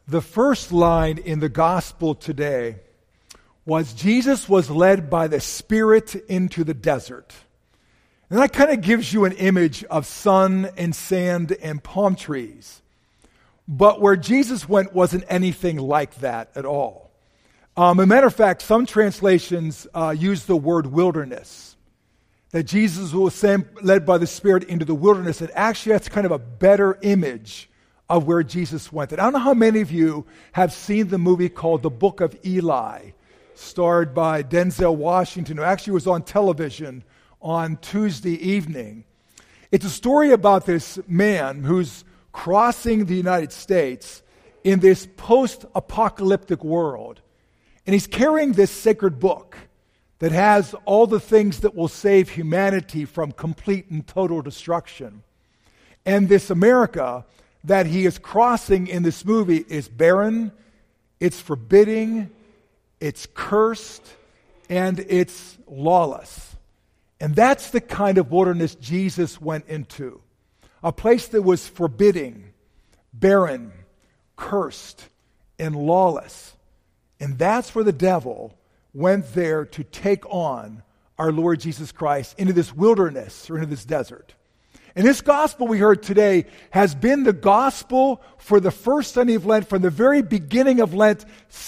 The first line in the gospel today was Jesus was led by the Spirit into the desert. And that kind of gives you an image of sun and sand and palm trees. But where Jesus went wasn't anything like that at all. As a matter of fact, some translations use the word wilderness. That Jesus was led by the Spirit into the wilderness. And actually that's kind of a better image of where Jesus went. And I don't know how many of you have seen the movie called The Book of Eli, starred by Denzel Washington, who actually was on television on Tuesday evening. It's a story about this man who's crossing the United States in this post-apocalyptic world. And he's carrying this sacred book that has all the things that will save humanity from complete and total destruction. And this America that he is crossing in this movie is barren, it's forbidding, it's cursed, and it's lawless. And that's the kind of wilderness Jesus went into. A place that was forbidding, barren, cursed, and lawless. And that's where the devil went there to take on our Lord Jesus Christ into this wilderness or into this desert. And this gospel we heard today has been the gospel for the first Sunday of Lent from the very beginning of Lent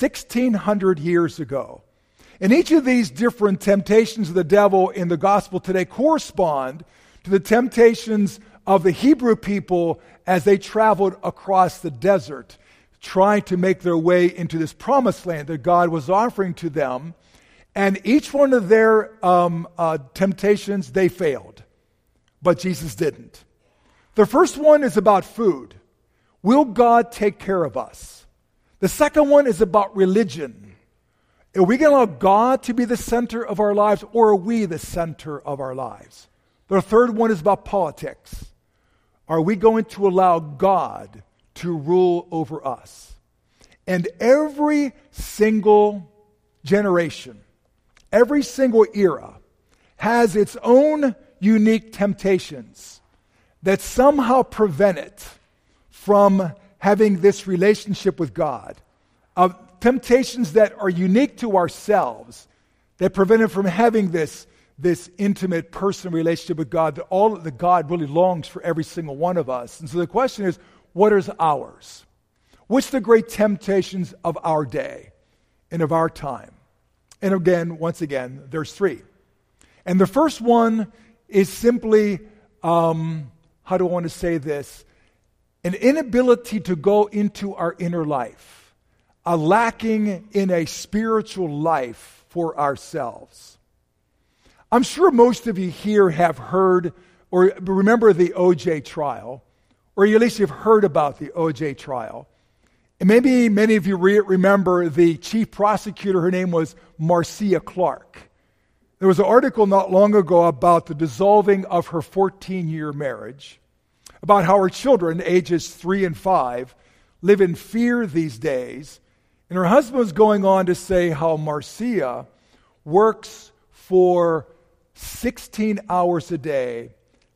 1,600 years ago. And each of these different temptations of the devil in the gospel today correspond to the temptations of the Hebrew people as they traveled across the desert, trying to make their way into this promised land that God was offering to them. And each one of their temptations, they failed. But Jesus didn't. The first one is about food. Will God take care of us? The second one is about religion. Are we going to allow God to be the center of our lives, or are we the center of our lives? The third one is about politics. Are we going to allow God to rule over us? And every single generation, every single era has its own unique temptations that somehow prevent it from having this relationship with God. Temptations that are unique to ourselves, that prevent it from having this intimate personal relationship with God, that God really longs for every single one of us. And so the question is, what is ours? What's the great temptations of our day and of our time? And again, once again, there's three. And the first one is simply, how do I want to say this? An inability to go into our inner life, a lacking in a spiritual life for ourselves. I'm sure most of you here have heard or remember the O.J. trial, or at least you've heard about the O.J. trial. And maybe many of you remember the chief prosecutor. Her name was Marcia Clark. There was an article not long ago about the dissolving of her 14-year marriage, about how her children, ages 3 and 5, live in fear these days. And her husband was going on to say how Marcia works for 16 hours a day,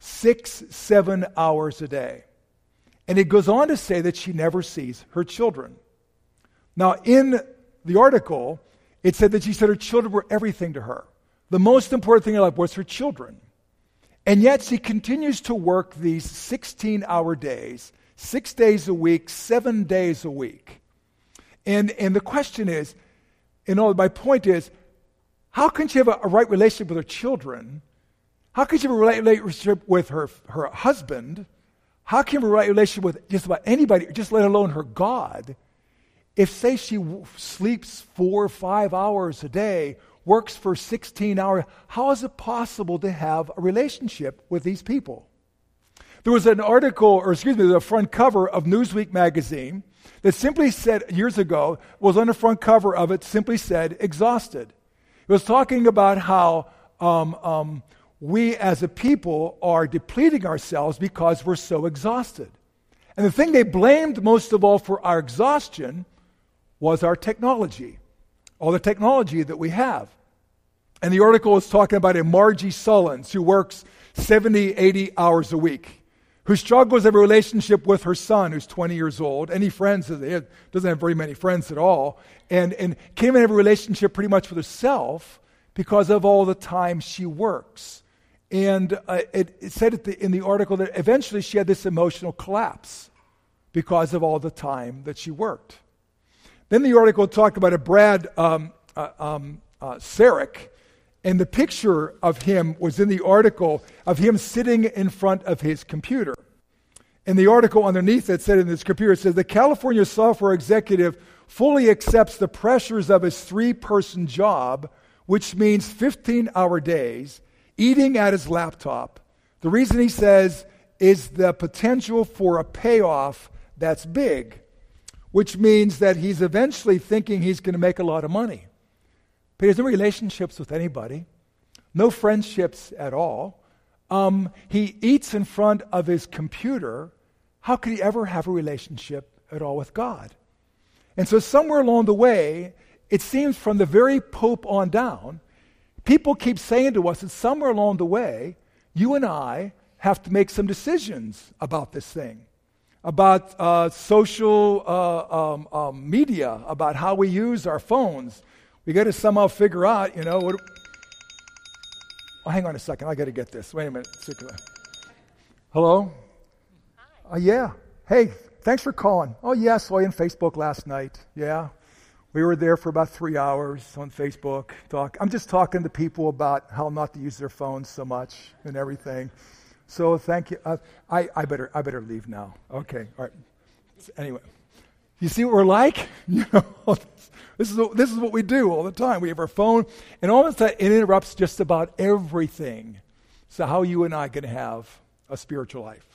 6-7 hours a day. And it goes on to say that she never sees her children. Now, in the article, it said that she said her children were everything to her. The most important thing in life was her children. And yet she continues to work these 16-hour days, 6 days a week, 7 days a week. And the question is, my point is, how can she have a right relationship with her children? How can she have a right relationship with her husband? How can she have a right relationship with just about anybody, just let alone her God, if, say, she sleeps 4 or 5 hours a day, works for 16 hours, how is it possible to have a relationship with these people? There was an article, the front cover of Newsweek magazine that simply said, years ago, was on the front cover of it, simply said, exhausted. It was talking about how we as a people are depleting ourselves because we're so exhausted. And the thing they blamed most of all for our exhaustion was our technology, all the technology that we have. And the article was talking about a Margie Sullins who works 70, 80 hours a week, who struggles to have a relationship with her son, who's 20 years old. Any friends? Doesn't have very many friends at all. And can't even have a relationship pretty much with herself because of all the time she works. And it said in the article that eventually she had this emotional collapse because of all the time that she worked. Then the article talked about Brad Sarek, and the picture of him was in the article of him sitting in front of his computer. And the article underneath it said in his computer, it says, the California software executive fully accepts the pressures of his 3-person job, which means 15-hour days, eating at his laptop. The reason he says is the potential for a payoff that's big, which means that he's eventually thinking he's going to make a lot of money. But he has no relationships with anybody, no friendships at all. He eats in front of his computer. How could he ever have a relationship at all with God? And so somewhere along the way, it seems from the very Pope on down, people keep saying to us that somewhere along the way, you and I have to make some decisions about this thing, about social media, about how we use our phones. We got to somehow figure out, what. Oh, hang on a second. I got to get this. Wait a minute. Hello? Hi. Yeah. Hey, thanks for calling. Oh, yeah, saw you on Facebook last night. Yeah. We were there for about 3 hours on Facebook. I'm just talking to people about how not to use their phones so much and everything. So thank you. I better leave now. Okay. All right. Anyway, you see what we're like? This is what we do all the time. We have our phone, and all of a sudden it interrupts just about everything. So how are you and I going to have a spiritual life?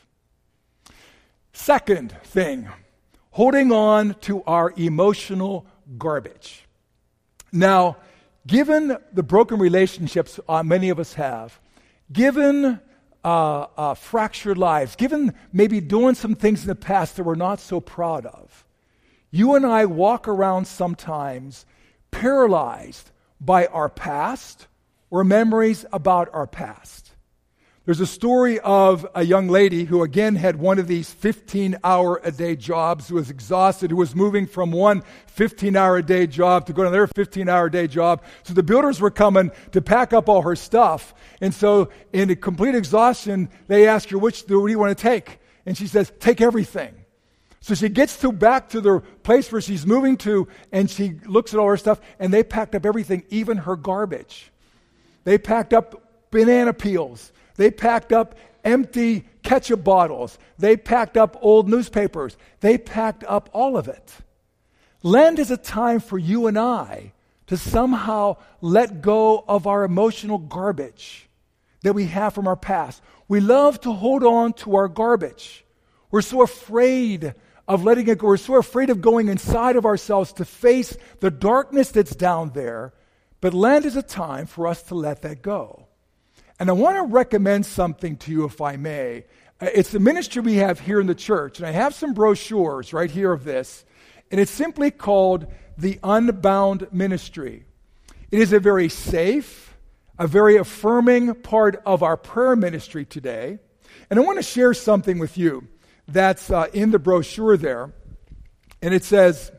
Second thing, holding on to our emotional garbage. Now, given the broken relationships many of us have, given fractured lives, given maybe doing some things in the past that we're not so proud of, you and I walk around sometimes paralyzed by our past or memories about our past. There's a story of a young lady who again had one of these 15-hour-a-day jobs, who was exhausted, who was moving from one 15-hour-a-day job to go to another 15-hour-a-day job. So the builders were coming to pack up all her stuff. And so in complete exhaustion, they asked her, what do you want to take? And she says, take everything. So she gets back to the place where she's moving to, and she looks at all her stuff, and they packed up everything, even her garbage. They packed up banana peels. They packed up empty ketchup bottles. They packed up old newspapers. They packed up all of it. Lent is a time for you and I to somehow let go of our emotional garbage that we have from our past. We love to hold on to our garbage. We're so afraid of letting it go. We're so afraid of going inside of ourselves to face the darkness that's down there. But Lent is a time for us to let that go. And I want to recommend something to you, if I may. It's the ministry we have here in the church. And I have some brochures right here of this. And it's simply called the Unbound Ministry. It is a very safe, a very affirming part of our prayer ministry today. And I want to share something with you that's in the brochure there. And it says,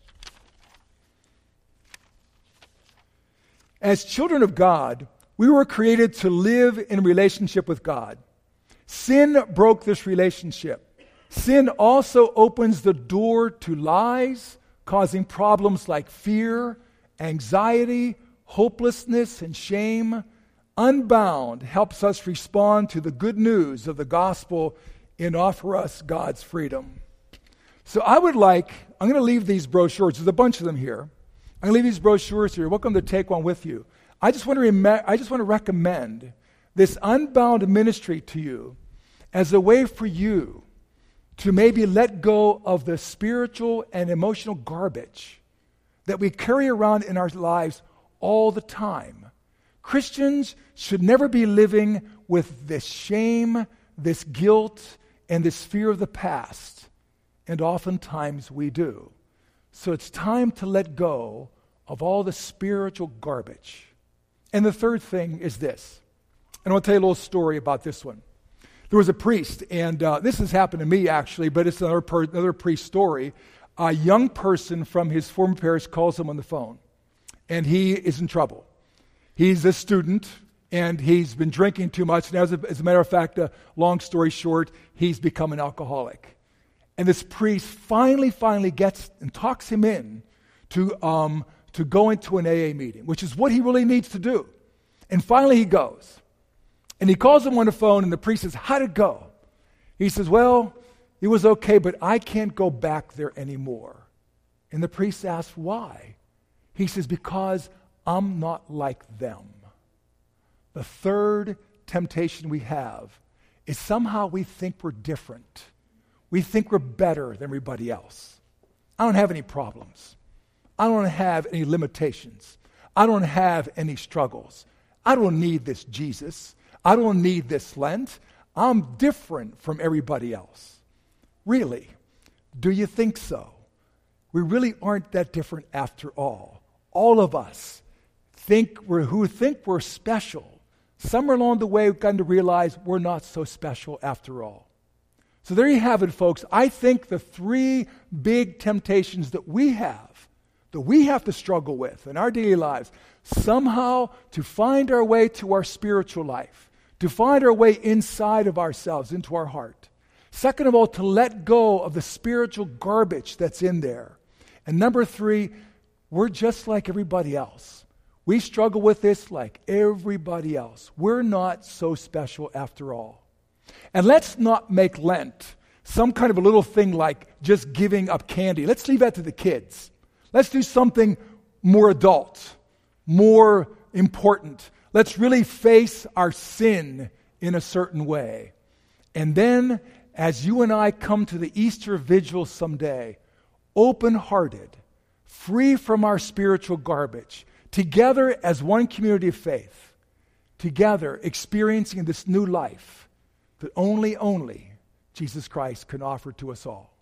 as children of God, we were created to live in relationship with God. Sin broke this relationship. Sin also opens the door to lies, causing problems like fear, anxiety, hopelessness, and shame. Unbound helps us respond to the good news of the gospel and offer us God's freedom. So I'm going to leave these brochures. There's a bunch of them here. I'm going to leave these brochures here. You're welcome to take one with you. I just want to recommend this Unbound Ministry to you as a way for you to maybe let go of the spiritual and emotional garbage that we carry around in our lives all the time. Christians should never be living with this shame, this guilt, and this fear of the past. And oftentimes we do. So it's time to let go of all the spiritual garbage. And the third thing is this. And I'll tell you a little story about this one. There was a priest, and this has happened to me actually, but it's another priest story. A young person from his former parish calls him on the phone, and he is in trouble. He's a student, and he's been drinking too much, and as a matter of fact, long story short, he's become an alcoholic. And this priest finally gets and talks him in to go into an AA meeting, which is what he really needs to do. And finally he goes. And he calls him on the phone, and the priest says, how'd it go? He says, well, it was okay, but I can't go back there anymore. And the priest asks, why? He says, because I'm not like them. The third temptation we have is somehow we think we're different. We think we're better than everybody else. I don't have any problems. I don't have any limitations. I don't have any struggles. I don't need this Jesus. I don't need this Lent. I'm different from everybody else. Really? Do you think so? We really aren't that different after all. All of us who think we're special, somewhere along the way we've gotten to realize we're not so special after all. So there you have it, folks. I think the three big temptations that we have to struggle with in our daily lives, somehow to find our way to our spiritual life, to find our way inside of ourselves, into our heart. Second of all, to let go of the spiritual garbage that's in there. And number three, we're just like everybody else. We struggle with this like everybody else. We're not so special after all. And let's not make Lent some kind of a little thing like just giving up candy. Let's leave that to the kids. Let's do something more adult, more important. Let's really face our sin in a certain way. And then, as you and I come to the Easter Vigil someday, open-hearted, free from our spiritual garbage, together as one community of faith, together experiencing this new life that only Jesus Christ can offer to us all.